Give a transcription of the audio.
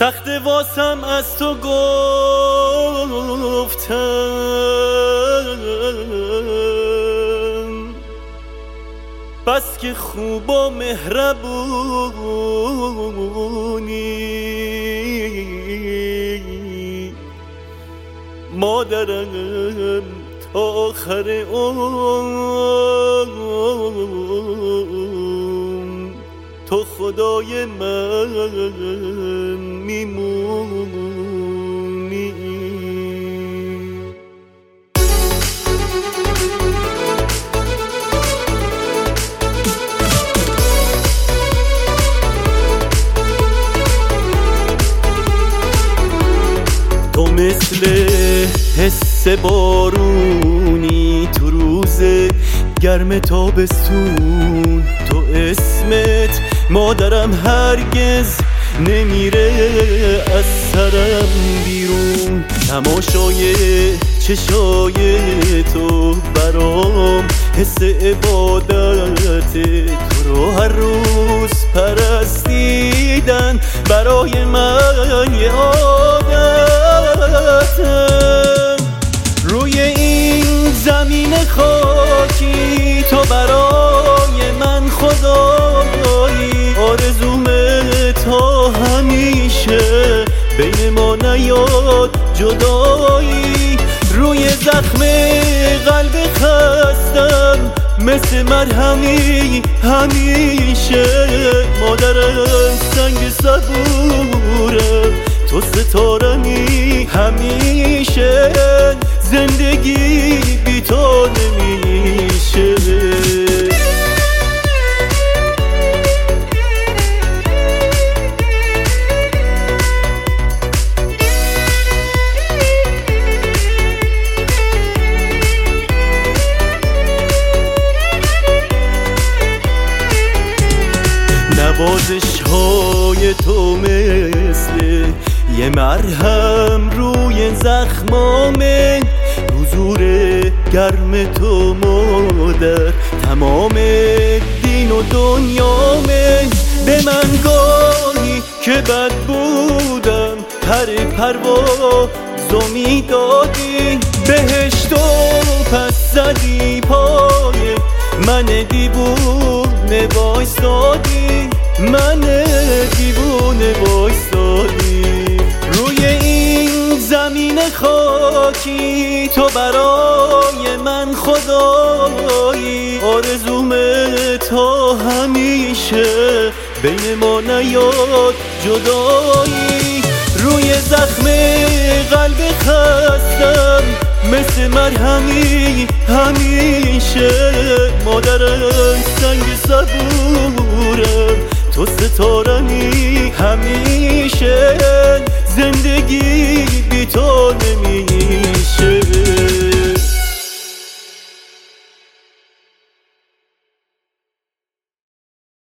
سخت واسم از تو گفتم، بس که خوب و مهربونی. مادرم تا آخر عمر تو خدای من میمونی. تو مثل حس بارونی تو روز گرم تابستون، تو اسمت مادرم هرگز نمیره از سرم بیرون. تماشای چشای تو برام حس عبادت، تو رو هر روز پرستیدن برای من یه عادتم. روی این زمین خاکی تو برای من خدایی، آرزومه تا همیشه بین ما نیاد جدایی. روی زخم قلب خستم مثل مرهمی همیشه، مادرم سنگ صبورم تو ستارمی همیشه، زندگی بی تو نمیشه. نوازش های تو مثل یه مرهم روی زخمامه، حضور گرم تو مادر تمام دین و دنیامه. به من گاهی که بد بودم پروازو میدادی، بهشتو پس زدی پای من دیوونه وایستادی، من دیوونه وایستادی. روی این زمین خاکی تو برای من خدایی، آرزومه تا همیشه بین ما نیاد جدایی. روی زخم قلب خستم مثل مرهمی همیشه، مادرم سنگ صبورم تو ستارمی همیشه، زندگی بی تو نمیشه.